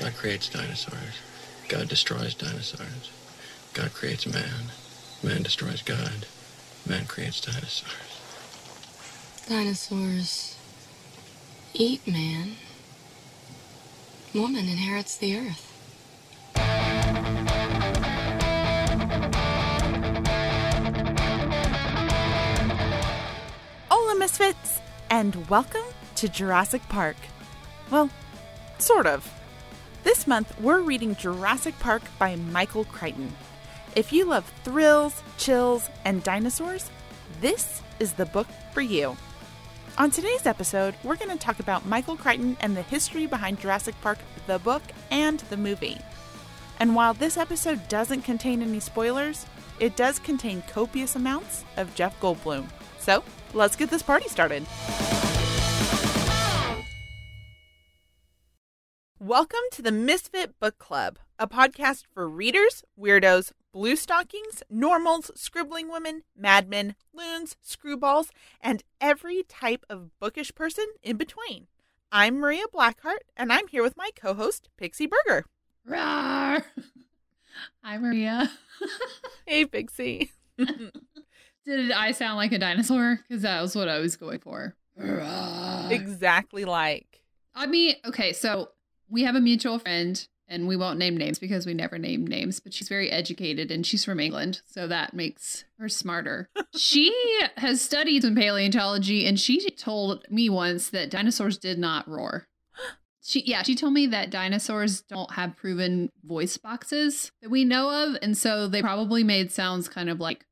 God creates dinosaurs. God destroys dinosaurs. God creates man. Man destroys God. Man creates dinosaurs. Dinosaurs eat man. Woman inherits the earth. Hola, Misfits, and welcome to Jurassic Park. Well, sort of. This month, we're reading Jurassic Park by Michael Crichton. If you love thrills, chills, and dinosaurs, this is the book for you. On today's episode, we're going to talk about Michael Crichton and the history behind Jurassic Park, the book, and the movie. And while this episode doesn't contain any spoilers, it does contain copious amounts of Jeff Goldblum. So, let's get this party started. Welcome to the Misfit Book Club, a podcast for readers, weirdos, blue stockings, normals, scribbling women, madmen, loons, screwballs, and every type of bookish person in between. I'm Maria Blackheart, and I'm here with my co-host, Pixie Berger. Rawr. Hi, Maria. Hey, Pixie. Did I sound like a dinosaur? Because that was what I was going for. Rawr. Exactly like. I mean, okay, so we have a mutual friend, and we won't name names because we never name names, but she's very educated, and she's from England, so that makes her smarter. She has studied some paleontology, and she told me once that dinosaurs did not roar. She told me that dinosaurs don't have proven voice boxes that we know of, and so they probably made sounds kind of like,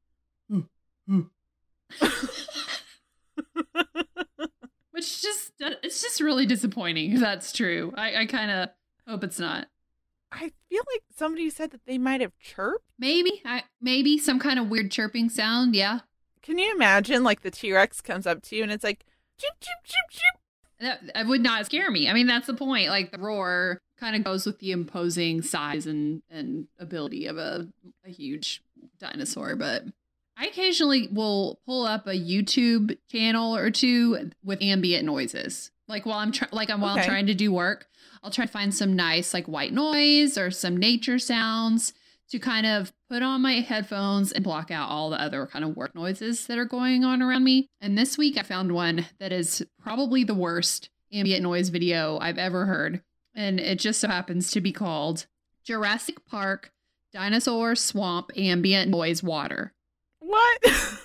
which it's just really disappointing if that's true. I kind of hope it's not. I feel like somebody said that they might have chirped. Maybe some kind of weird chirping sound. Yeah. Can you imagine like the T-Rex comes up to you and it's like, chip, chip, chip, chip. That would not scare me. I mean, that's the point. Like the roar kind of goes with the imposing size and ability of a huge dinosaur. But I occasionally will pull up a YouTube channel or two with ambient noises. Like while I'm trying to do work, I'll try to find some nice like white noise or some nature sounds to kind of put on my headphones and block out all the other kind of work noises that are going on around me. And this week I found one that is probably the worst ambient noise video I've ever heard. And it just so happens to be called Jurassic Park Dinosaur Swamp Ambient Noise Water. What?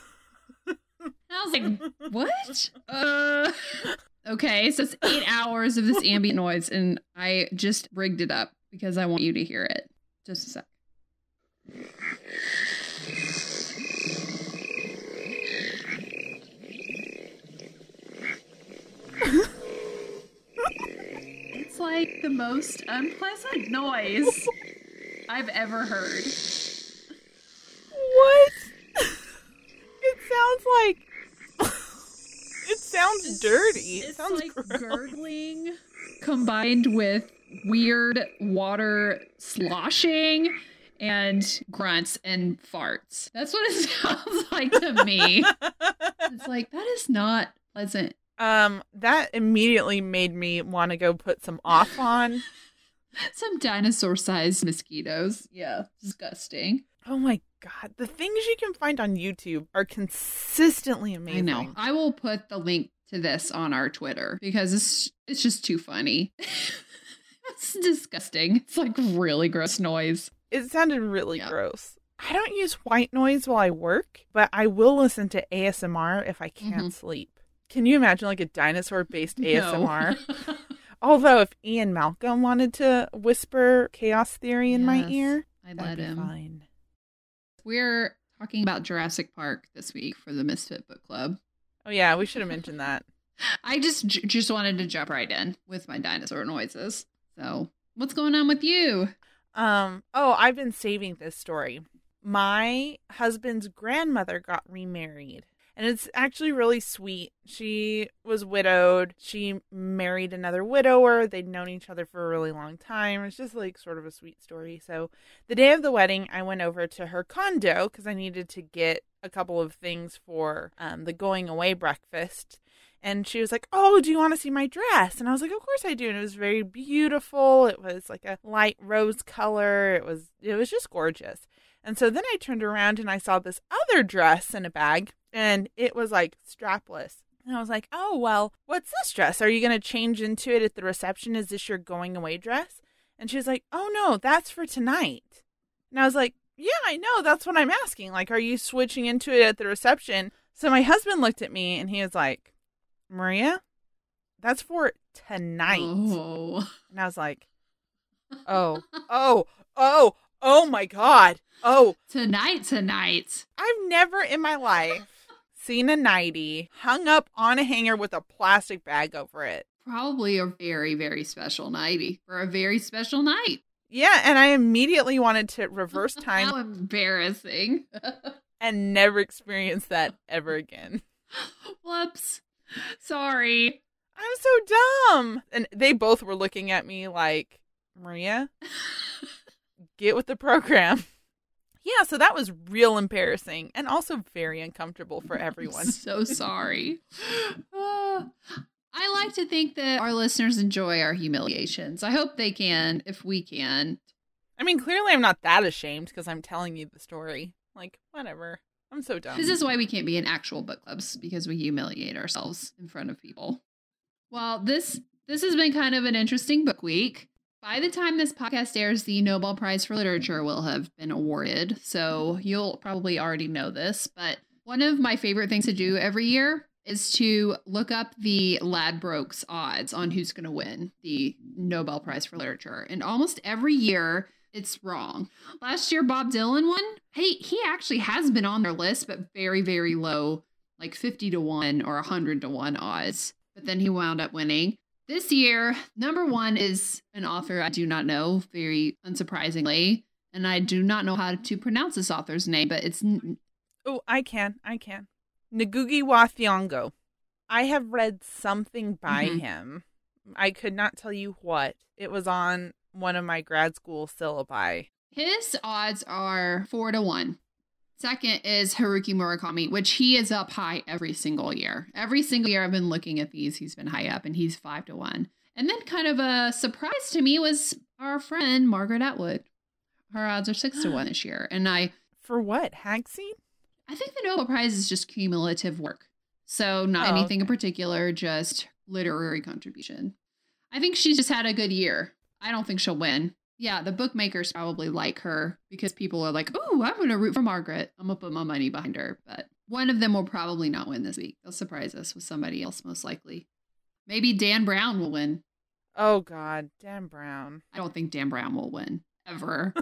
I was like, what? Okay, so it's 8 hours of this ambient noise, and I just rigged it up because I want you to hear it. Just a sec. It's like the most unpleasant noise I've ever heard. What? It sounds like... It sounds dirty. It sounds like gross. Gurgling combined with weird water sloshing and grunts and farts. That's what it sounds like to me. It's like, that is not pleasant. That immediately made me want to go put some off on. Some dinosaur-sized mosquitoes. Yeah, disgusting. Oh my God. The things you can find on YouTube are consistently amazing. I know. I will put the link to this on our Twitter because it's just too funny. It's disgusting. It's like really gross noise. It sounded really gross. I don't use white noise while I work, but I will listen to ASMR if I can't sleep. Can you imagine like a dinosaur-based ASMR? No. Although if Ian Malcolm wanted to whisper chaos theory in my ear, I'd that'd let be him. fine. We're talking about Jurassic Park this week for the Misfit Book Club. Oh yeah, we should have mentioned that. I just wanted to jump right in with my dinosaur noises. So, what's going on with you? I've been saving this story. My husband's grandmother got remarried. And it's actually really sweet. She was widowed. She married another widower. They'd known each other for a really long time. It's just like sort of a sweet story. So the day of the wedding, I went over to her condo because I needed to get a couple of things for the going away breakfast. And she was like, oh, do you want to see my dress? And I was like, of course I do. And it was very beautiful. It was like a light rose color. It was just gorgeous. And so then I turned around and I saw this other dress in a bag, and it was like strapless. And I was like, oh, well, what's this dress? Are you going to change into it at the reception? Is this your going away dress? And she was like, oh, no, that's for tonight. And I was like, yeah, I know. That's what I'm asking. Like, are you switching into it at the reception? So my husband looked at me and he was like, Maria, that's for tonight. Oh. And I was like, oh my God. Oh. Tonight. I've never in my life seen a nightie hung up on a hanger with a plastic bag over it. Probably a very, very special nightie for a very special night. Yeah, and I immediately wanted to reverse time. How embarrassing. And never experience that ever again. Whoops. Sorry. I'm so dumb. And they both were looking at me like, Maria, get with the program. Yeah, so that was real embarrassing and also very uncomfortable for everyone. So sorry. I like to think that our listeners enjoy our humiliations. I hope they can, if we can. I mean, clearly I'm not that ashamed because I'm telling you the story. Like, whatever. I'm so dumb. This is why we can't be in actual book clubs, because we humiliate ourselves in front of people. Well, this has been kind of an interesting book week. By the time this podcast airs, the Nobel Prize for Literature will have been awarded, so you'll probably already know this, but one of my favorite things to do every year is to look up the Ladbrokes odds on who's going to win the Nobel Prize for Literature. And almost every year, it's wrong. Last year, Bob Dylan won. Hey, he actually has been on their list, but very, very low, like 50-1 or 100-1 odds. But then he wound up winning. This year, number one is an author I do not know, very unsurprisingly. And I do not know how to pronounce this author's name, but it's... Oh, I can. Ngugi wa Thiong'o. I have read something by him. I could not tell you what. It was on one of my grad school syllabi. His odds are 4-1. Second is Haruki Murakami, which he is up high every single year. Every single year I've been looking at these, he's been high up, and he's 5-1. And then kind of a surprise to me was our friend Margaret Atwood. Her odds are 6-1 this year. And For what? Hagseed? I think the Nobel Prize is just cumulative work. So not anything in particular, just literary contribution. I think she's just had a good year. I don't think she'll win. Yeah, the bookmakers probably like her because people are like, oh, I'm going to root for Margaret. I'm going to put my money behind her. But one of them will probably not win this week. They'll surprise us with somebody else, most likely. Maybe Dan Brown will win. Oh, God. Dan Brown. I don't think Dan Brown will win, ever.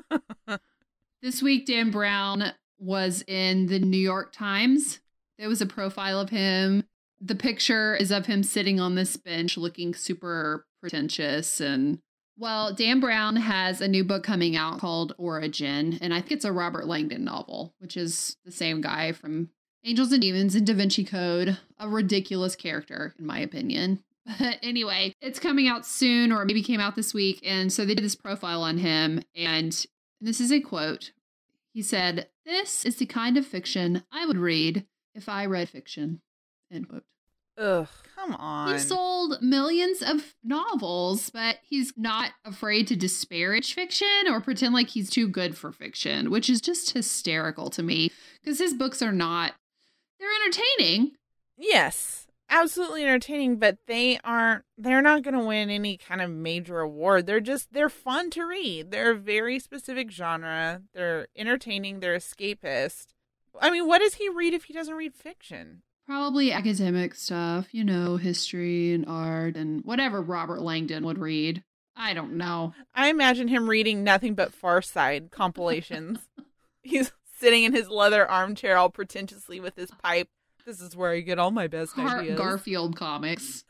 This week, Dan Brown was in the New York Times. There was a profile of him. The picture is of him sitting on this bench looking super pretentious. And, well, Dan Brown has a new book coming out called Origin. And I think it's a Robert Langdon novel, which is the same guy from Angels and Demons and Da Vinci Code. A ridiculous character, in my opinion. But anyway, it's coming out soon, or maybe came out this week. And so they did this profile on him. And this is a quote. He said, "This is the kind of fiction I would read if I read fiction." End quote. Ugh, come on. He sold millions of novels, but he's not afraid to disparage fiction or pretend like he's too good for fiction, which is just hysterical to me because his books are not, they're entertaining. Yes, absolutely entertaining, but they're not going to win any kind of major award. They're fun to read. They're a very specific genre. They're entertaining. They're escapist. I mean, what does he read if he doesn't read fiction? Probably academic stuff, history and art and whatever Robert Langdon would read. I don't know. I imagine him reading nothing but Far Side compilations. He's sitting in his leather armchair all pretentiously with his pipe. This is where I get all my best ideas. Garfield comics.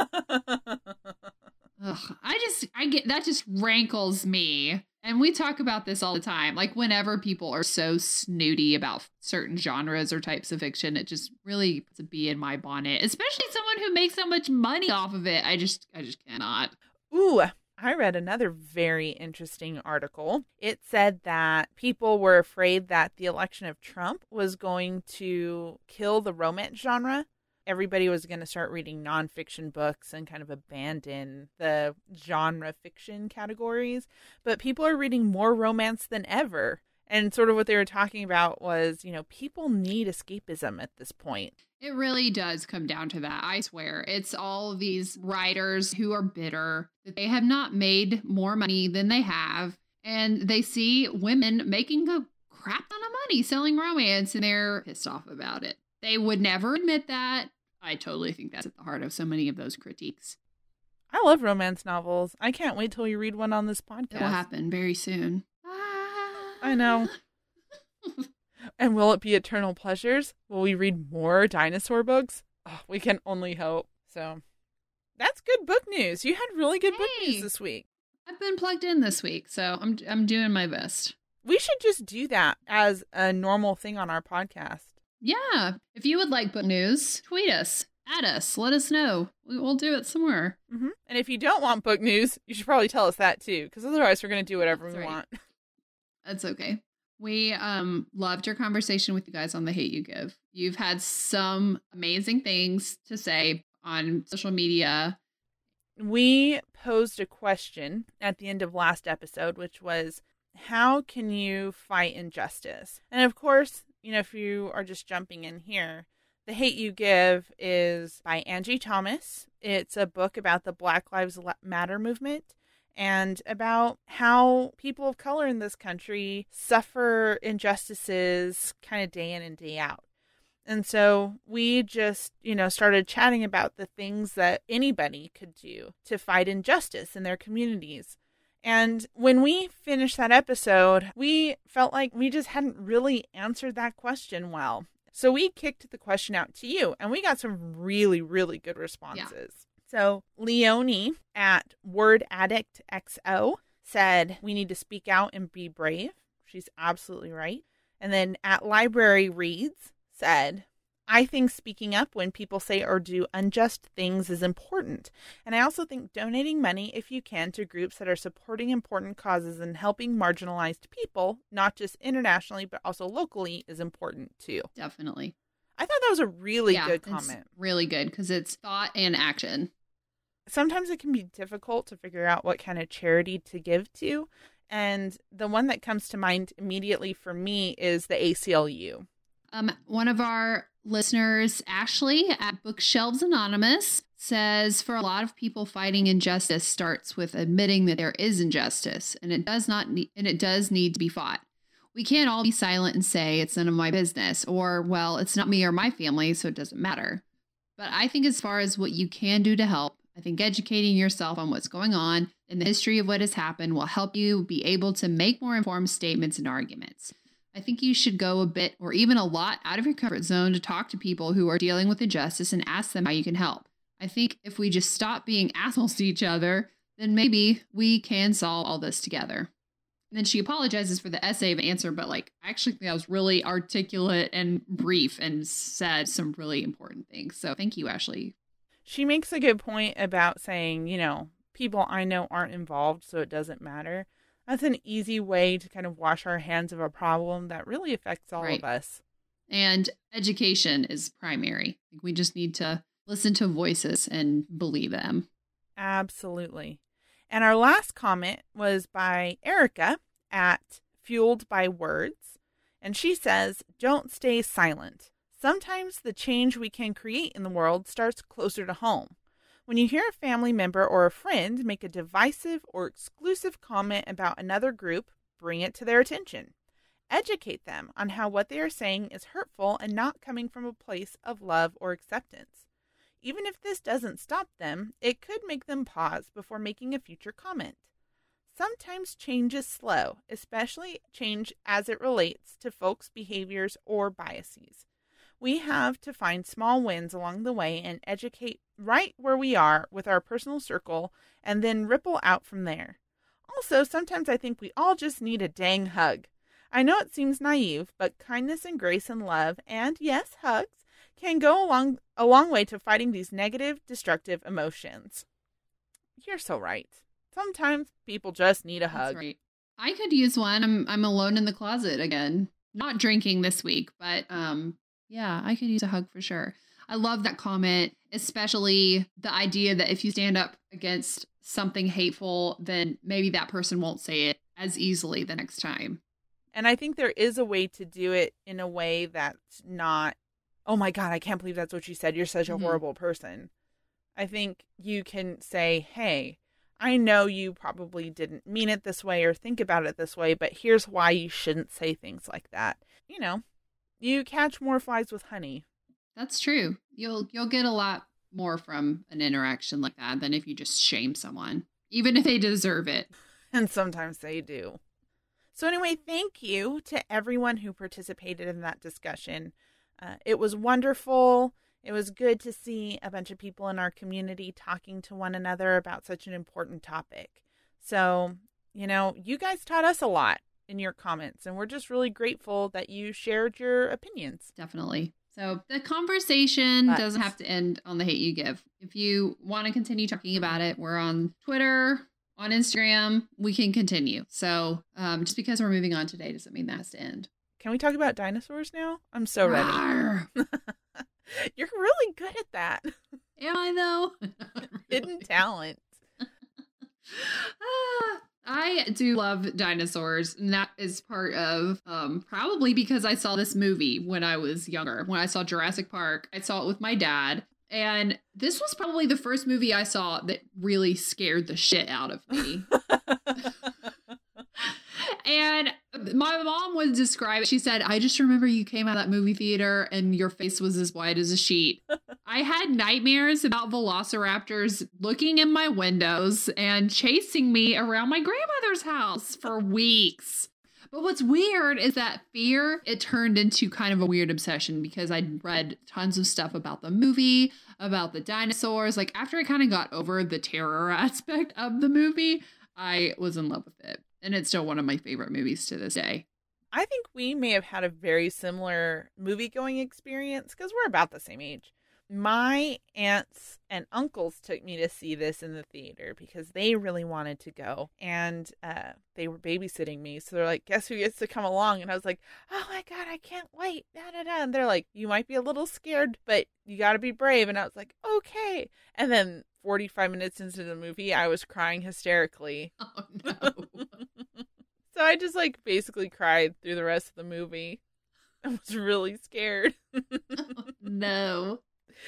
Ugh, that just rankles me. And we talk about this all the time. Like whenever people are so snooty about certain genres or types of fiction, it just really puts a bee in my bonnet, especially someone who makes so much money off of it. I just cannot. Ooh, I read another very interesting article. It said that people were afraid that the election of Trump was going to kill the romance genre everybody was going to start reading nonfiction books and kind of abandon the genre fiction categories. But people are reading more romance than ever. And sort of what they were talking about was, people need escapism at this point. It really does come down to that. I swear. It's all of these writers who are bitter that they have not made more money than they have. And they see women making a crap ton of money selling romance and they're pissed off about it. They would never admit that. I totally think that's at the heart of so many of those critiques. I love romance novels. I can't wait till you read one on this podcast. It will happen very soon. I know. And will it be eternal pleasures? Will we read more dinosaur books? Oh, we can only hope. So that's good book news. You had really good book news this week. I've been plugged in this week, so I'm doing my best. We should just do that as a normal thing on our podcast. Yeah. If you would like book news, tweet us, add us, let us know. We'll do it somewhere. Mm-hmm. And if you don't want book news, you should probably tell us that too, because otherwise we're going to do whatever we want. That's okay. We loved your conversation with you guys on The Hate U Give. You've had some amazing things to say on social media. We posed a question at the end of last episode, which was, how can you fight injustice? And of course, if you are just jumping in here, The Hate U Give is by Angie Thomas. It's a book about the Black Lives Matter movement and about how people of color in this country suffer injustices kind of day in and day out. And so we just, started chatting about the things that anybody could do to fight injustice in their communities. And when we finished that episode, we felt like we just hadn't really answered that question well. So we kicked the question out to you, and we got some really, really good responses. Yeah. So Leonie at Word Addict XO said, we need to speak out and be brave. She's absolutely right. And then at Library Reads said, I think speaking up when people say or do unjust things is important. And I also think donating money, if you can, to groups that are supporting important causes and helping marginalized people, not just internationally, but also locally, is important too. Definitely. I thought that was a really good comment. It's really good because it's thought and action. Sometimes it can be difficult to figure out what kind of charity to give to. And the one that comes to mind immediately for me is the ACLU. One of our listeners, Ashley at Bookshelves Anonymous, says for a lot of people, fighting injustice starts with admitting that there is injustice, and it does need to be fought. We can't all be silent and say it's none of my business, or, well, it's not me or my family, so it doesn't matter. But I think as far as what you can do to help, I think educating yourself on what's going on and the history of what has happened will help you be able to make more informed statements and arguments. I think you should go a bit or even a lot out of your comfort zone to talk to people who are dealing with injustice and ask them how you can help. I think if we just stop being assholes to each other, then maybe we can solve all this together. And then she apologizes for the essay of answer, but I actually think that was really articulate and brief and said some really important things. So thank you, Ashley. She makes a good point about saying, people I know aren't involved, so it doesn't matter. That's an easy way to kind of wash our hands of a problem that really affects all of us. And education is primary. We just need to listen to voices and believe them. Absolutely. And our last comment was by Erica at Fueled by Words. And she says, don't stay silent. Sometimes the change we can create in the world starts closer to home. When you hear a family member or a friend make a divisive or exclusive comment about another group, bring it to their attention. Educate them on how what they are saying is hurtful and not coming from a place of love or acceptance. Even if this doesn't stop them, it could make them pause before making a future comment. Sometimes change is slow, especially change as it relates to folks' behaviors or biases. We have to find small wins along the way and educate right where we are with our personal circle and then ripple out from there. Also, sometimes I think we all just need a dang hug. I know it seems naive, but kindness and grace and love, and yes, hugs, can go a long way to fighting these negative, destructive emotions. You're so right. Sometimes people just need a hug. That's right. I could use one. I'm alone in the closet again. Not drinking this week, but yeah, I could use a hug for sure. I love that comment, especially the idea that if you stand up against something hateful, then maybe that person won't say it as easily the next time. And I think there is a way to do it in a way that's not, oh my God, I can't believe that's what you said. You're such a horrible person. I think you can say, hey, I know you probably didn't mean it this way or think about it this way, but here's why you shouldn't say things like that. You know, you catch more flies with honey. That's true. You'll get a lot more from an interaction like that than if you just shame someone, even if they deserve it. And sometimes they do. So anyway, thank you to everyone who participated in that discussion. It was wonderful. It was good to see a bunch of people in our community talking to one another about such an important topic. So, you know, you guys taught us a lot in your comments, and we're just really grateful that you shared your opinions. Definitely. So the conversation doesn't have to end on the hate you give. If you want to continue talking about it, we're on Twitter, on Instagram, we can continue. So just because we're moving on today doesn't mean that has to end. Can we talk about dinosaurs now? I'm so ready. You're really good at that. Am I, though? Hidden talent. I do love dinosaurs, and that is part of probably because I saw this movie when I was younger. When I saw Jurassic Park, I saw it with my dad. And this was probably the first movie I saw that really scared the shit out of me. And my mom would describe it. She said, I just remember you came out of that movie theater and your face was as white as a sheet. I had nightmares about velociraptors looking in my windows and chasing me around my grandmother's house for weeks. But what's weird is that fear, it turned into kind of a weird obsession because I'd read tons of stuff about the movie, about the dinosaurs. Like after I kind of got over the terror aspect of the movie, I was in love with it. And it's still one of my favorite movies to this day. I think we may have had a very similar movie-going experience because we're about the same age. My aunts and uncles took me to see this in the theater because they really wanted to go. And they were babysitting me. So they're like, guess who gets to come along? And I was like, oh my God, I can't wait. Da, da, da. And they're like, you might be a little scared, but you got to be brave. And I was like, okay. And then 45 minutes into the movie, I was crying hysterically. Oh, no. So I just like basically cried through the rest of the movie. I was really scared. Oh, no.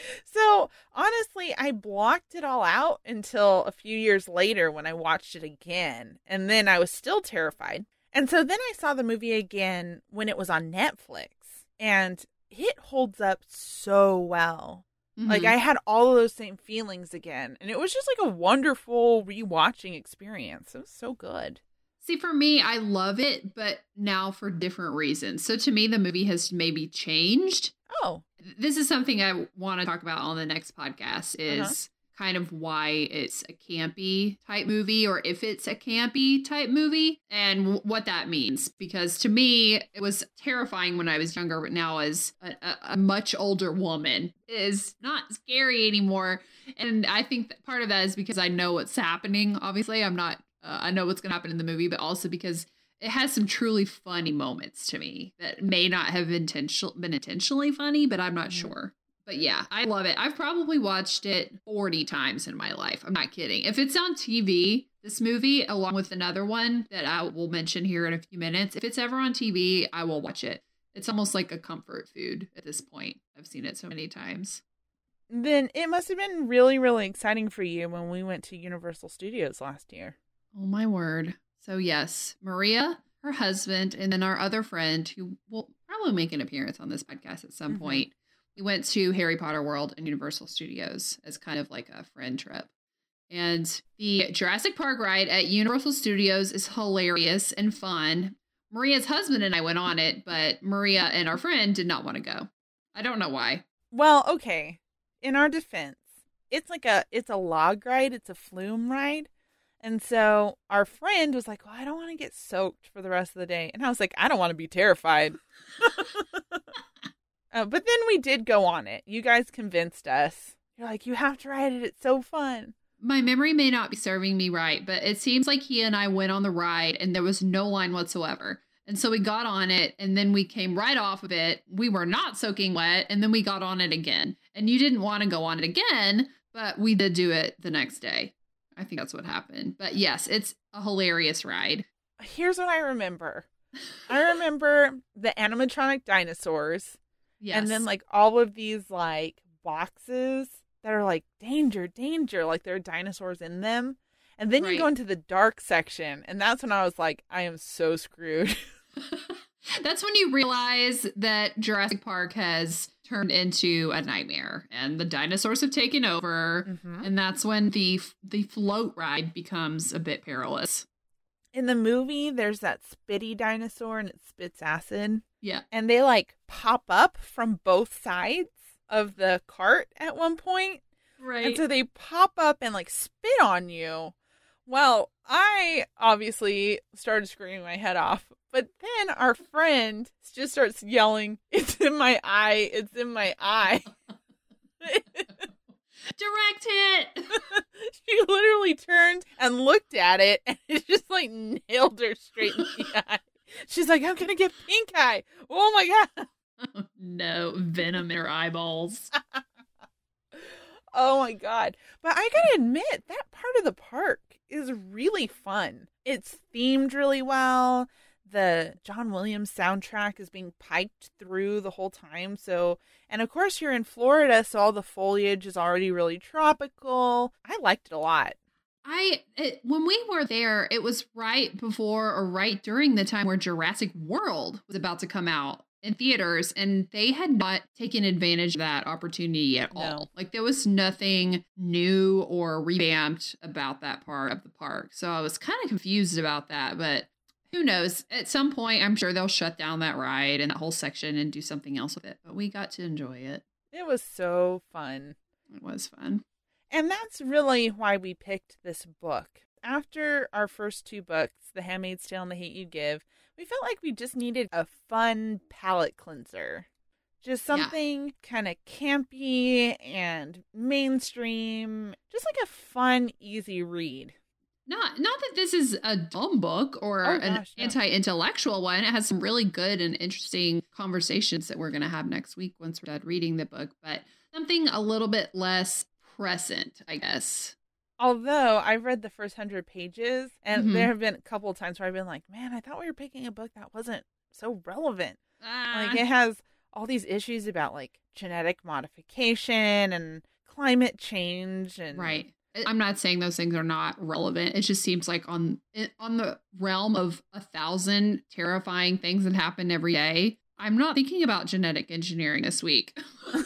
So honestly, I blocked it all out until a few years later when I watched it again. And then I was still terrified. And so then I saw the movie again when it was on Netflix. And it holds up so well. Mm-hmm. Like I had all of those same feelings again. And it was just like a wonderful rewatching experience. It was so good. See, for me, I love it, but now for different reasons. So to me, the movie has maybe changed. Oh. This is something I want to talk about on the next podcast is kind of why it's a campy type movie or if it's a campy type movie and what that means. Because to me, it was terrifying when I was younger, but now as a much older woman is not scary anymore. And I think that part of that is because I know what's happening. Obviously, I know what's going to happen in the movie, but also because it has some truly funny moments to me that may not have been intentionally funny, but I'm not sure. But yeah, I love it. I've probably watched it 40 times in my life. I'm not kidding. If it's on TV, this movie, along with another one that I will mention here in a few minutes, if it's ever on TV, I will watch it. It's almost like a comfort food at this point. I've seen it so many times. Then it must have been really, really exciting for you when we went to Universal Studios last year. Oh, my word. So, yes, Maria, her husband, and then our other friend who will probably make an appearance on this podcast at some point. We went to Harry Potter World and Universal Studios as kind of like a friend trip. And the Jurassic Park ride at Universal Studios is hilarious and fun. Maria's husband and I went on it, but Maria and our friend did not want to go. I don't know why. Well, okay. In our defense, it's a log ride. It's a flume ride. And so our friend was like, well, I don't want to get soaked for the rest of the day. And I was like, I don't want to be terrified. But then we did go on it. You guys convinced us. You're like, you have to ride it. It's so fun. My memory may not be serving me right, but it seems like he and I went on the ride and there was no line whatsoever. And so we got on it and then we came right off of it. We were not soaking wet and then we got on it again. And you didn't want to go on it again, but we did do it the next day. I think that's what happened. But yes, it's a hilarious ride. Here's what I remember. I remember the animatronic dinosaurs. Yes. And then like all of these like boxes that are like danger, danger, like there are dinosaurs in them. And then you go into the dark section. And that's when I was like, I am so screwed. That's when you realize that Jurassic Park has turned into a nightmare and the dinosaurs have taken over. Mm-hmm. And that's when the float ride becomes a bit perilous. In the movie, there's that spitty dinosaur and it spits acid. Yeah. And they like pop up from both sides of the cart at one point. Right. And so they pop up and like spit on you. Well, I obviously started screaming my head off. But then our friend just starts yelling, "It's in my eye. It's in my eye." Direct hit. She literally turned and looked at it and it just like nailed her straight in the eye. She's like, "I'm going to get pink eye. Oh my God." Oh, no, venom in her eyeballs. Oh my God. But I gotta admit, that part of the park is really fun. It's themed really well. The John Williams soundtrack is being piped through the whole time. So, and of course you're in Florida, so all the foliage is already really tropical. I liked it a lot. When we were there, it was right before or right during the time where Jurassic World was about to come out in theaters, and they had not taken advantage of that opportunity at all. Like there was nothing new or revamped about that part of the park. So I was kind of confused about that, but who knows? At some point, I'm sure they'll shut down that ride and that whole section and do something else with it. But we got to enjoy it. It was so fun. It was fun. And that's really why we picked this book. After our first two books, The Handmaid's Tale and The Hate You Give, we felt like we just needed a fun palate cleanser. Just something kind of campy and mainstream. Just like a fun, easy read. Not that this is a dumb book or anti-intellectual one. It has some really good and interesting conversations that we're going to have next week once we're done reading the book, but something a little bit less present, I guess. Although I've read the first 100 pages and there have been a couple of times where I've been like, man, I thought we were picking a book that wasn't so relevant. Like it has all these issues about like genetic modification and climate change and right. I'm not saying those things are not relevant. It just seems like on the realm of 1,000 terrifying things that happen every day, I'm not thinking about genetic engineering this week.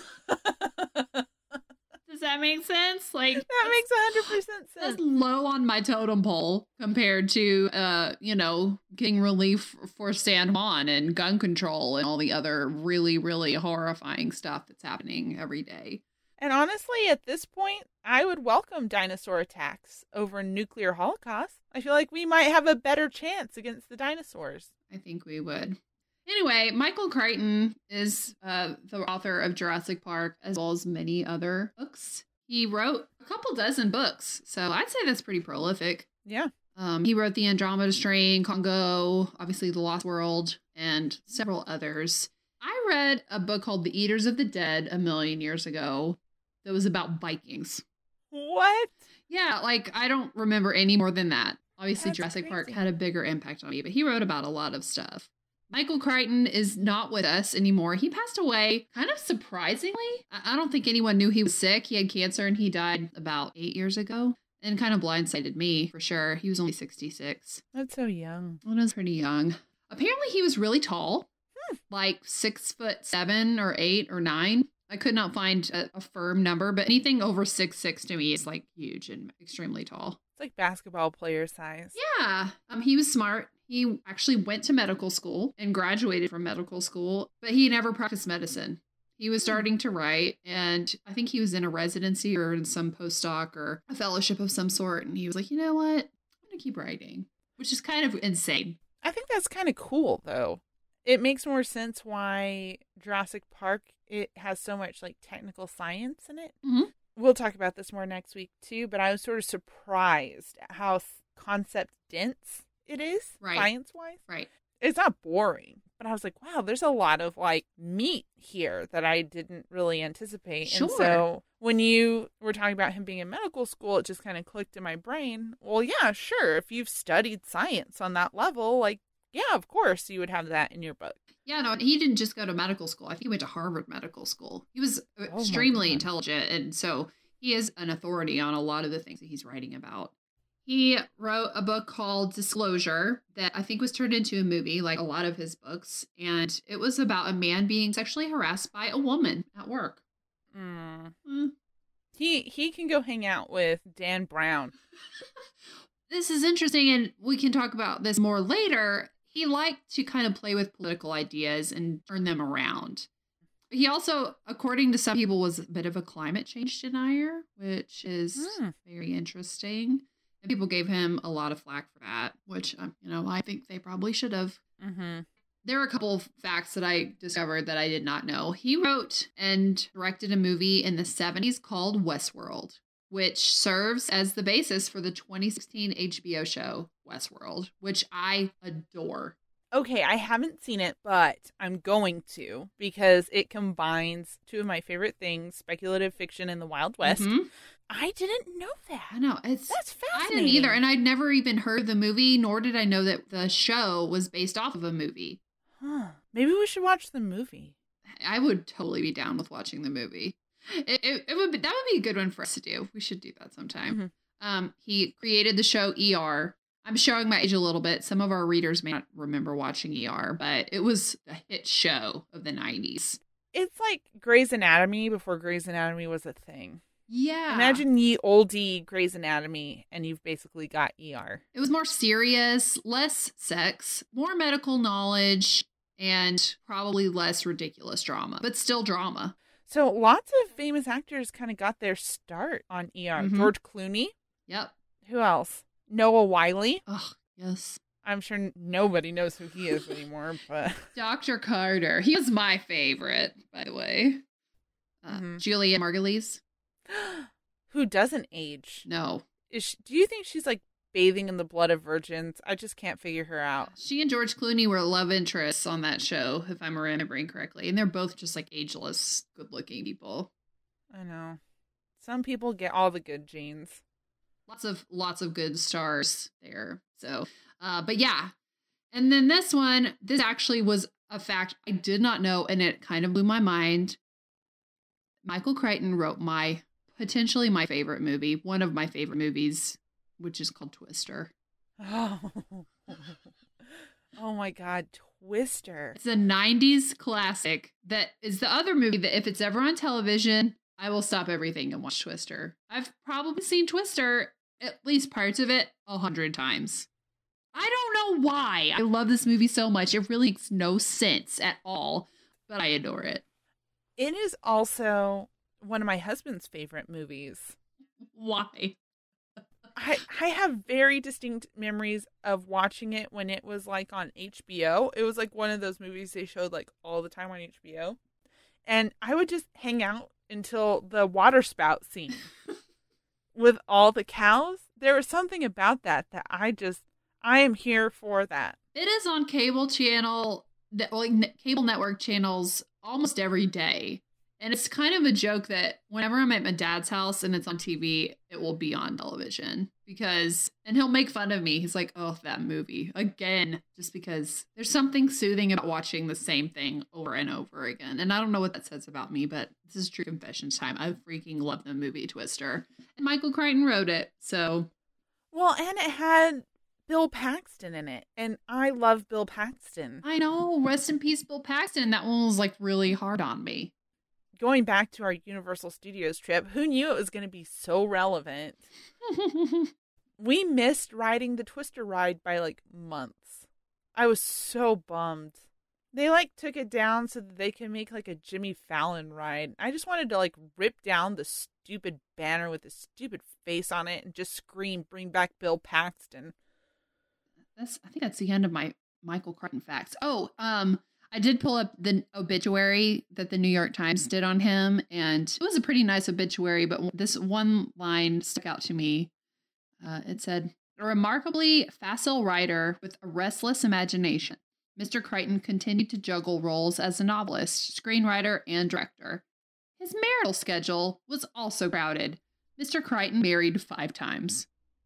Does that make sense? Like that makes 100% sense. That's low on my totem pole compared to, getting relief for San Juan and gun control and all the other really, really horrifying stuff that's happening every day. And honestly, at this point, I would welcome dinosaur attacks over nuclear holocaust. I feel like we might have a better chance against the dinosaurs. I think we would. Anyway, Michael Crichton is the author of Jurassic Park, as well as many other books. He wrote a couple dozen books, so I'd say that's pretty prolific. Yeah. He wrote The Andromeda Strain, Congo, obviously The Lost World, and several others. I read a book called The Eaters of the Dead a million years ago that was about Vikings. What? Yeah, like I don't remember any more than that. Obviously, That's Jurassic crazy. Park had a bigger impact on me, but he wrote about a lot of stuff. Michael Crichton is not with us anymore. He passed away kind of surprisingly. I don't think anyone knew he was sick. He had cancer and he died about 8 years ago and kind of blindsided me for sure. He was only 66. That's so young. Well, it was pretty young. Apparently he was really tall, like 6'7" or 8 or 9. I could not find a firm number, but anything over 6'6" to me is like huge and extremely tall. It's like basketball player size. Yeah. He was smart. He actually went to medical school and graduated from medical school, but he never practiced medicine. He was starting to write, and I think he was in a residency or in some postdoc or a fellowship of some sort. And he was like, you know what? I'm going to keep writing, which is kind of insane. I think that's kind of cool, though. It makes more sense why Jurassic Park, it has so much like technical science in it. Mm-hmm. We'll talk about this more next week, too, but I was sort of surprised at how concept dense it is, right. science-wise. Right. It's not boring, but I was like, wow, there's a lot of like meat here that I didn't really anticipate. Sure. And so when you were talking about him being in medical school, it just kind of clicked in my brain. Well, yeah, sure. If you've studied science on that level, like, yeah, of course you would have that in your book. Yeah, no, he didn't just go to medical school. I think he went to Harvard Medical School. He was extremely intelligent, and so he is an authority on a lot of the things that he's writing about. He wrote a book called Disclosure that I think was turned into a movie, like a lot of his books, and it was about a man being sexually harassed by a woman at work. He can go hang out with Dan Brown. This is interesting, and we can talk about this more later. He liked to kind of play with political ideas and turn them around. He also, according to some people, was a bit of a climate change denier, which is very interesting. And people gave him a lot of flack for that, which, I think they probably should have. Mm-hmm. There are a couple of facts that I discovered that I did not know. He wrote and directed a movie in the 70s called Westworld, which serves as the basis for the 2016 HBO show Westworld, which I adore. Okay, I haven't seen it, but I'm going to because it combines two of my favorite things, speculative fiction and the Wild West. Mm-hmm. I didn't know that. I know. That's fascinating. I didn't either, and I'd never even heard the movie, nor did I know that the show was based off of a movie. Huh. Maybe we should watch the movie. I would totally be down with watching the movie. That would be a good one for us to do. We should do that sometime. Mm-hmm. He created the show ER. I'm showing my age a little bit. Some of our readers may not remember watching ER, but it was a hit show of the 90s. It's like Grey's Anatomy before Grey's Anatomy was a thing. Yeah. Imagine ye oldie Grey's Anatomy and you've basically got ER. It was more serious, less sex, more medical knowledge, and probably less ridiculous drama, but still drama. So lots of famous actors kind of got their start on ER. Mm-hmm. George Clooney. Yep. Who else? Noah Wyle. Oh, yes. I'm sure nobody knows who he is anymore, but... Dr. Carter. He was my favorite, by the way. Julia Margulies. Who doesn't age. No. Do you think she's like bathing in the blood of virgins? I just can't figure her out. She and George Clooney were love interests on that show, if I'm remembering correctly. And they're both just like ageless, good-looking people. I know. Some people get all the good genes. Lots of good stars there. So, but yeah. And then this actually was a fact I did not know, and it kind of blew my mind. Michael Crichton wrote potentially my favorite movie, one of my favorite movies, which is called Twister. Oh my God, Twister. It's a 90s classic that is the other movie that if it's ever on television, I will stop everything and watch Twister. I've probably seen Twister, at least parts of it, 100 times. I don't know why. I love this movie so much. It really makes no sense at all, but I adore it. It is also one of my husband's favorite movies. Why? I have very distinct memories of watching it when it was like on HBO. It was like one of those movies they showed like all the time on HBO. And I would just hang out until the water spout scene with all the cows. There was something about that I am here for that. It is on cable network channels almost every day. And it's kind of a joke that whenever I'm at my dad's house and it's on TV, it will be on television and he'll make fun of me. He's like, oh, that movie again, just because there's something soothing about watching the same thing over and over again. And I don't know what that says about me, but this is true confessions time. I freaking love the movie Twister, and Michael Crichton wrote it. So, well, and it had Bill Paxton in it, and I love Bill Paxton. I know. Rest in peace, Bill Paxton. That one was like really hard on me. Going back to our Universal Studios trip, who knew it was going to be so relevant? We missed riding the Twister ride by like months. I was so bummed. They like took it down so that they can make like a Jimmy Fallon ride. I just wanted to like rip down the stupid banner with the stupid face on it and just scream, bring back Bill Paxton. I think that's the end of my Michael Crichton facts. Oh, I did pull up the obituary that the New York Times did on him, and it was a pretty nice obituary, but this one line stuck out to me. It said, a remarkably facile writer with a restless imagination. Mr. Crichton continued to juggle roles as a novelist, screenwriter, and director. His marital schedule was also crowded. Mr. Crichton married 5 times.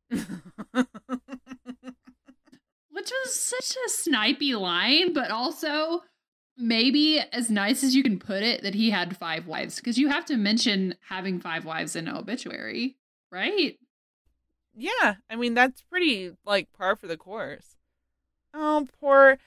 Which was such a snipey line, but also maybe as nice as you can put it that he had 5 wives. Because you have to mention having 5 wives in an obituary, right? Yeah, I mean, that's pretty, like, par for the course. Oh, poor...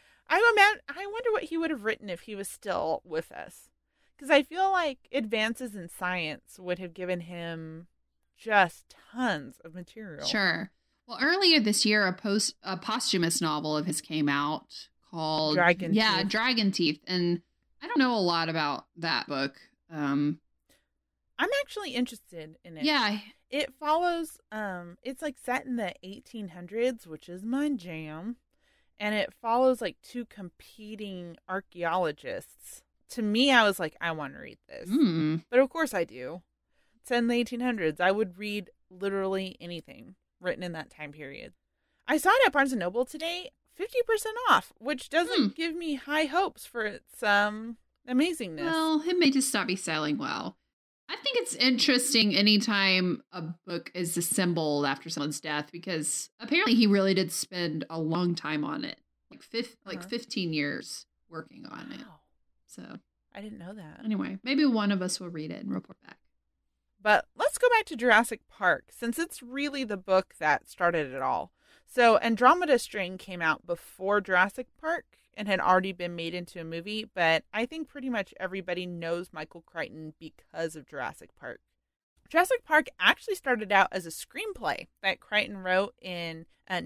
I wonder what he would have written if he was still with us. Because I feel like advances in science would have given him just tons of material. Sure. Well, earlier this year, a posthumous novel of his came out called Dragon Teeth. Dragon Teeth. And I don't know a lot about that book. I'm actually interested in it. Yeah. It follows, it's like set in the 1800s, which is my jam. And it follows like 2 competing archaeologists. To me, I was like, I want to read this. But of course I do. It's set in the 1800s. I would read literally anything written in that time period. I saw it at Barnes & Noble today, 50% off, which doesn't give me high hopes for its amazingness. Well, it may just not be selling well. I think it's interesting anytime a book is assembled after someone's death, because apparently he really did spend a long time on it, like 15 years working on it. So I didn't know that. Anyway, maybe one of us will read it and report back. But let's go back to Jurassic Park, since it's really the book that started it all. So Andromeda Strain came out before Jurassic Park and had already been made into a movie, but I think pretty much everybody knows Michael Crichton because of Jurassic Park. Jurassic Park actually started out as a screenplay that Crichton wrote in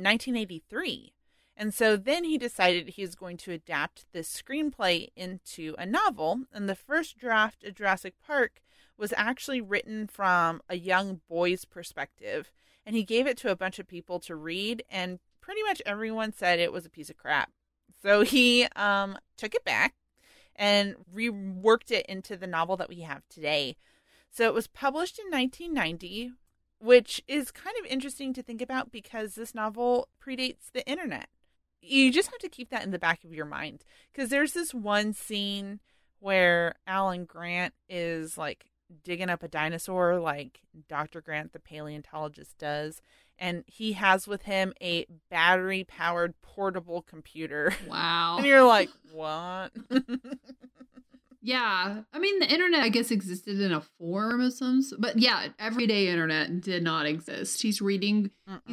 1983. And so then he decided he was going to adapt this screenplay into a novel. And the first draft of Jurassic Park was actually written from a young boy's perspective. And he gave it to a bunch of people to read, and pretty much everyone said it was a piece of crap. So he took it back and reworked it into the novel that we have today. So it was published in 1990, which is kind of interesting to think about because this novel predates the internet. You just have to keep that in the back of your mind, because there's this one scene where Alan Grant is like digging up a dinosaur like Dr. Grant, the paleontologist, does. And he has with him a battery-powered portable computer. Wow. And you're like, what? Yeah. I mean, the internet, I guess, existed in a form of some... But yeah, everyday internet did not exist. He's reading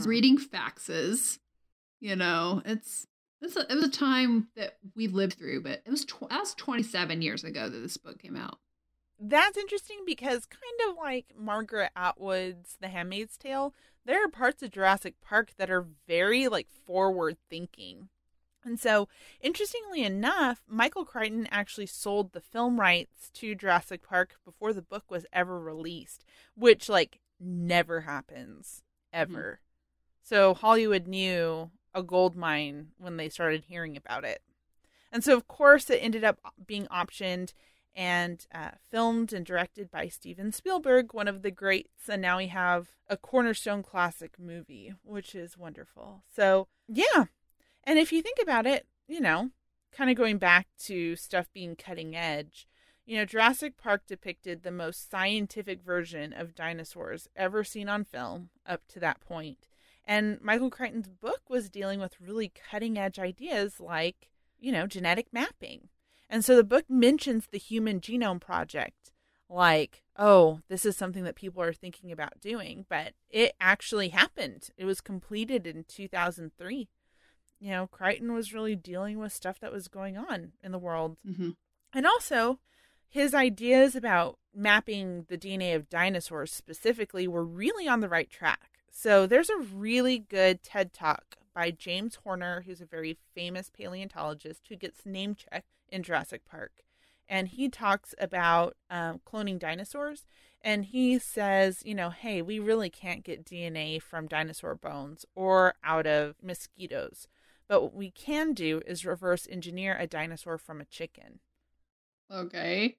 faxes. You know, it was a time that we lived through, but it was that was 27 years ago that this book came out. That's interesting because kind of like Margaret Atwood's The Handmaid's Tale, there are parts of Jurassic Park that are very like forward thinking. And so, interestingly enough, Michael Crichton actually sold the film rights to Jurassic Park before the book was ever released, which like never happens ever. So Hollywood knew a gold mine when they started hearing about it. And so, of course, it ended up being optioned and filmed and directed by Steven Spielberg, one of the greats. And now we have a cornerstone classic movie, which is wonderful. So, yeah. And if you think about it, you know, kind of going back to stuff being cutting edge, you know, Jurassic Park depicted the most scientific version of dinosaurs ever seen on film up to that point. And Michael Crichton's book was dealing with really cutting edge ideas like, you know, genetic mapping. And so the book mentions the Human Genome Project, like, oh, this is something that people are thinking about doing, but it actually happened. It was completed in 2003. You know, Crichton was really dealing with stuff that was going on in the world. Mm-hmm. And also, his ideas about mapping the DNA of dinosaurs specifically were really on the right track. So there's a really good TED Talk by James Horner, who's a very famous paleontologist who gets name checked in Jurassic Park. And he talks about cloning dinosaurs. And he says, you know, hey, we really can't get DNA from dinosaur bones or out of mosquitoes. But what we can do is reverse engineer a dinosaur from a chicken. Okay.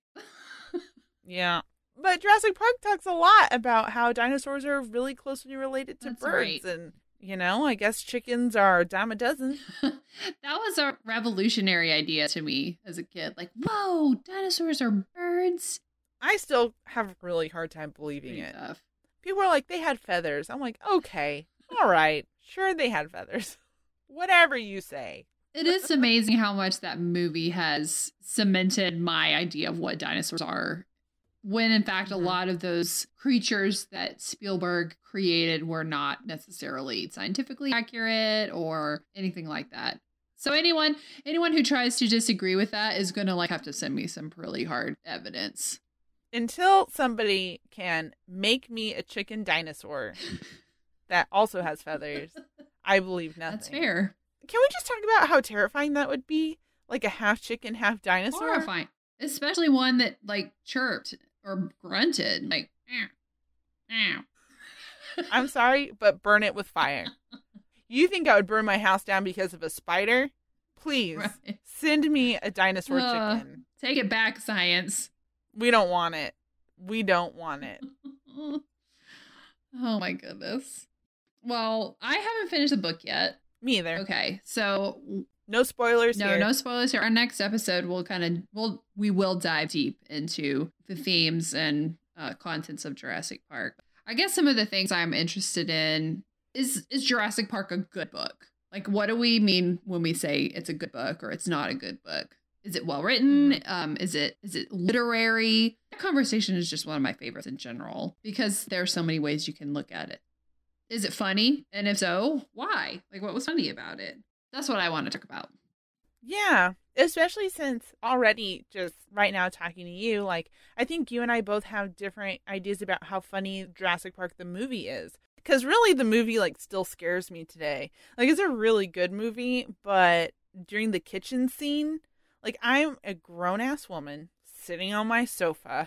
Yeah. But Jurassic Park talks a lot about how dinosaurs are really closely related to That's birds. right. And You know, I guess chickens are a dime a dozen. That was a revolutionary idea to me as a kid. Like, whoa, dinosaurs are birds. I still have a really hard time believing Pretty it. tough. People are like, they had feathers. I'm like, okay, all right. Sure, they had feathers. Whatever you say. It is amazing how much that movie has cemented my idea of what dinosaurs are. When, in fact, a lot of those creatures that Spielberg created were not necessarily scientifically accurate or anything like that. So anyone who tries to disagree with that is going to have to send me some really hard evidence. Until somebody can make me a chicken dinosaur that also has feathers, I believe nothing. That's fair. Can we just talk about how terrifying that would be? Like a half chicken, half dinosaur? Horrifying. Especially one that chirped or grunted like, ow. I'm sorry, but burn it with fire. You think I would burn my house down because of a spider? Please, send me a dinosaur chicken. Take it back, science. We don't want it. We don't want it. Oh my goodness. Well, I haven't finished the book yet. Me either. Okay, so no spoilers here. No spoilers here. Our next episode we will dive deep into the themes and contents of Jurassic Park. I guess some of the things I'm interested in is Jurassic Park a good book? Like, what do we mean when we say it's a good book or it's not a good book? Is it well written? Is it literary? That conversation is just one of my favorites in general because there are so many ways you can look at it. Is it funny? And if so, why? Like, what was funny about it? That's what I want to talk about. Yeah, especially since already just right now talking to you, I think you and I both have different ideas about how funny Jurassic Park the movie is. Because really the movie still scares me today. It's a really good movie, but during the kitchen scene, I'm a grown-ass woman sitting on my sofa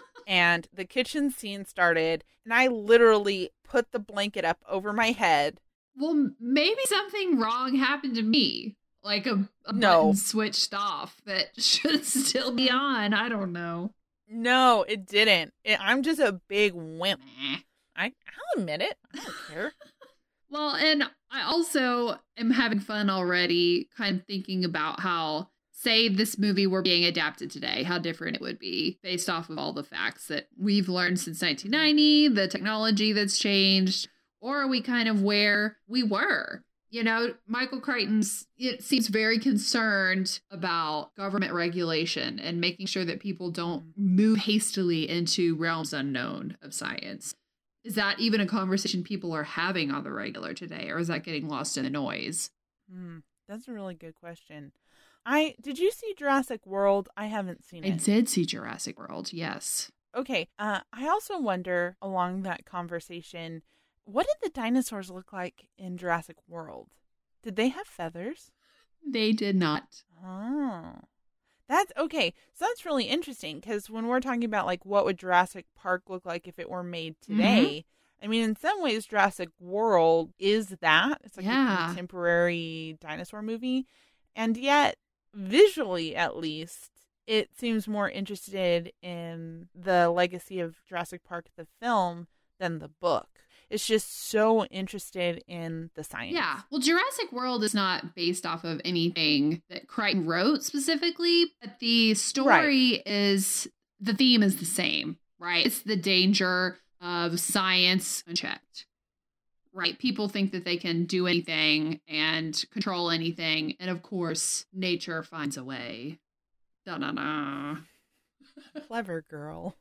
and the kitchen scene started and I literally put the blanket up over my head. Well, maybe something wrong happened to me. Like a button switched off that should still be on. I don't know. No, it didn't. I'm just a big wimp. I'll admit it. I don't care. Well, and I also am having fun already kind of thinking about how, say this movie were being adapted today, how different it would be based off of all the facts that we've learned since 1990, the technology that's changed, or are we kind of where we were? You know, Michael Crichton, it seems very concerned about government regulation and making sure that people don't move hastily into realms unknown of science. Is that even a conversation people are having on the regular today, or is that getting lost in the noise? That's a really good question. Did you see Jurassic World? I haven't seen it. I did see Jurassic World, yes. Okay. I also wonder, along that conversation, what did the dinosaurs look like in Jurassic World? Did they have feathers? They did not. Oh. That's okay. So that's really interesting because when we're talking about what would Jurassic Park look like if it were made today, I mean, in some ways, Jurassic World is that. It's a contemporary dinosaur movie. And yet, visually at least, it seems more interested in the legacy of Jurassic Park, the film, than the book. It's just so interested in the science. Yeah. Well, Jurassic World is not based off of anything that Crichton wrote specifically, but the story is, the theme is the same, right? It's the danger of science unchecked, right? People think that they can do anything and control anything. And of course, nature finds a way. Da-da-da. Clever girl.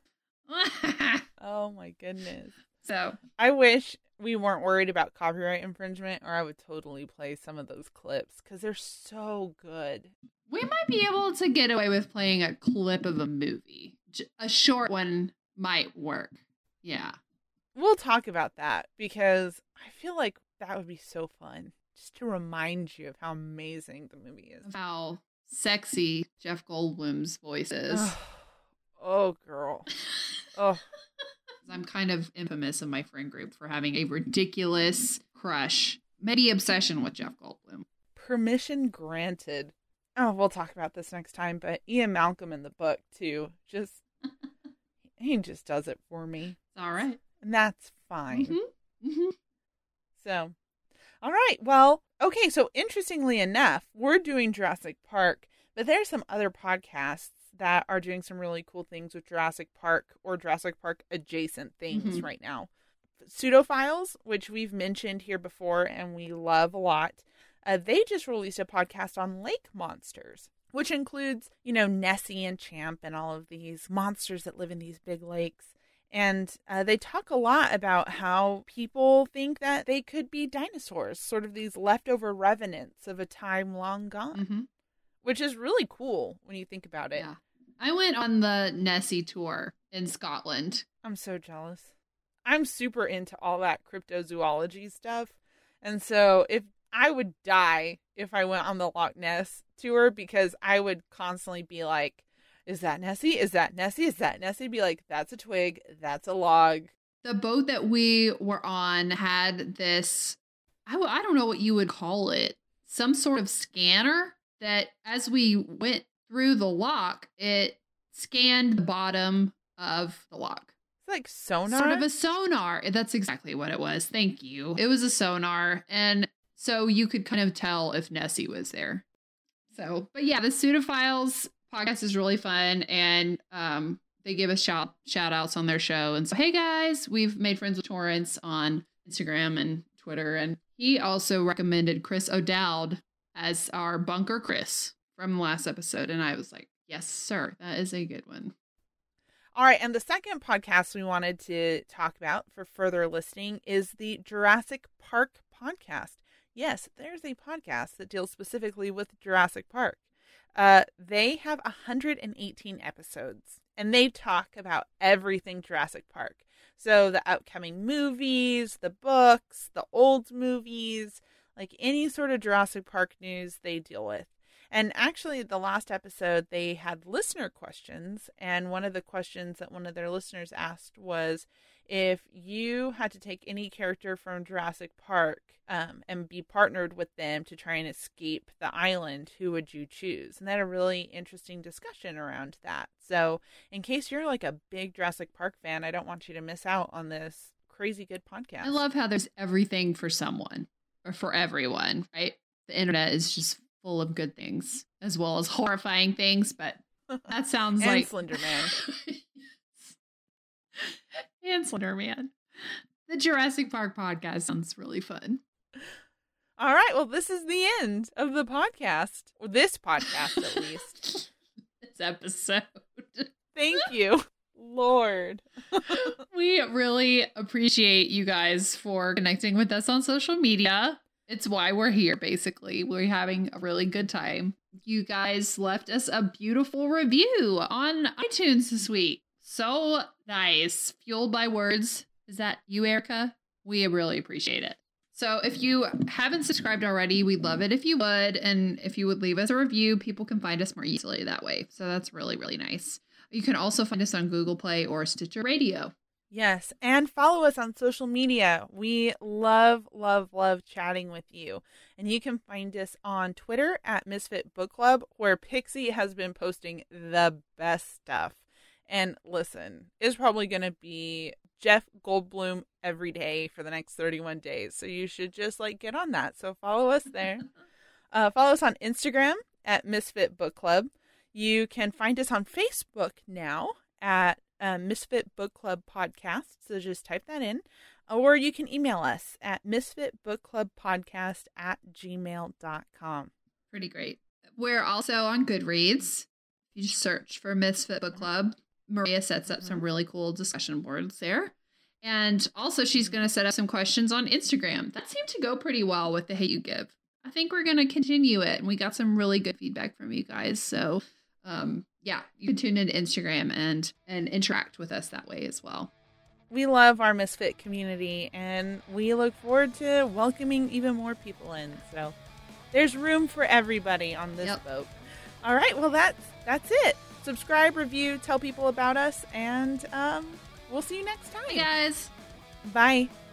Oh my goodness. So I wish we weren't worried about copyright infringement, or I would totally play some of those clips because they're so good. We might be able to get away with playing a clip of a movie. A short one might work. Yeah. We'll talk about that because I feel like that would be so fun just to remind you of how amazing the movie is. How sexy Jeff Goldblum's voice is. Oh girl. Oh. I'm kind of infamous in my friend group for having a ridiculous crush, maybe obsession with Jeff Goldblum. Permission granted. Oh, we'll talk about this next time, but Ian Malcolm in the book, too, he just does it for me. All right. And that's fine. Mm-hmm. Mm-hmm. So, All right. Well, okay. So interestingly enough, we're doing Jurassic Park, but there's some other podcasts that are doing some really cool things with Jurassic Park or Jurassic Park adjacent things right now. Pseudophiles, which we've mentioned here before and we love a lot, they just released a podcast on lake monsters, which includes, Nessie and Champ and all of these monsters that live in these big lakes. And they talk a lot about how people think that they could be dinosaurs, sort of these leftover revenants of a time long gone, which is really cool when you think about it. Yeah. I went on the Nessie tour in Scotland. I'm so jealous. I'm super into all that cryptozoology stuff. And so if I would die if I went on the Loch Ness tour, because I would constantly be like, is that Nessie? Is that Nessie? Is that Nessie? Be like, that's a twig. That's a log. The boat that we were on had this, I don't know what you would call it, some sort of scanner that as we went through the loch, it scanned the bottom of the loch. It's like sonar? Sort of a sonar. That's exactly what it was. Thank you. It was a sonar. And so you could kind of tell if Nessie was there. So, but yeah, the Pseudophiles podcast is really fun. And they give us shout outs on their show. And so, hey guys, we've made friends with Torrance on Instagram and Twitter. And he also recommended Chris O'Dowd as our Bunker Chris from the last episode. And I was like, yes, sir, that is a good one. All right. And the second podcast we wanted to talk about for further listening is the Jurassic Park podcast. Yes, there's a podcast that deals specifically with Jurassic Park. They have 118 episodes, and they talk about everything Jurassic Park. So the upcoming movies, the books, the old movies, like any sort of Jurassic Park news they deal with. And actually, the last episode, they had listener questions. And one of the questions that one of their listeners asked was, if you had to take any character from Jurassic Park and be partnered with them to try and escape the island, who would you choose? And they had a really interesting discussion around that. So in case you're like a big Jurassic Park fan, I don't want you to miss out on this crazy good podcast. I love how there's everything for someone or for everyone, right? The internet is just full of good things as well as horrifying things, but that sounds and like Slender Man. And Slender Man. The Jurassic Park podcast sounds really fun. All right. Well, this is the end of the podcast, or this podcast at least. This episode. Thank you, Lord. We really appreciate you guys for connecting with us on social media. It's why we're here, basically. We're having a really good time. You guys left us a beautiful review on iTunes this week. So nice. Fueled by words. Is that you, Erica? We really appreciate it. So if you haven't subscribed already, we'd love it if you would. And if you would leave us a review, people can find us more easily that way. So that's really, really nice. You can also find us on Google Play or Stitcher Radio. Yes, and follow us on social media. We love, love, love chatting with you. And you can find us on Twitter at Misfit Book Club, where Pixie has been posting the best stuff. And listen, it's probably going to be Jeff Goldblum every day for the next 31 days. So you should just get on that. So follow us there. Follow us on Instagram at Misfit Book Club. You can find us on Facebook now at Misfit Book Club Podcast. So just type that in. Or you can email us at misfitbookclubpodcast@gmail.com. Pretty great. We're also on Goodreads. You just search for Misfit Book Club. Maria sets up some really cool discussion boards there. And also she's going to set up some questions on Instagram. That seemed to go pretty well with the Hate You Give. I think we're going to continue it. And we got some really good feedback from you guys. So yeah, you can tune into Instagram and interact with us that way as well. We love our Misfit community, and we look forward to welcoming even more people in. So there's room for everybody on this boat. All right, well, that's it. Subscribe, review, tell people about us, and we'll see you next time. Hey, guys. Bye.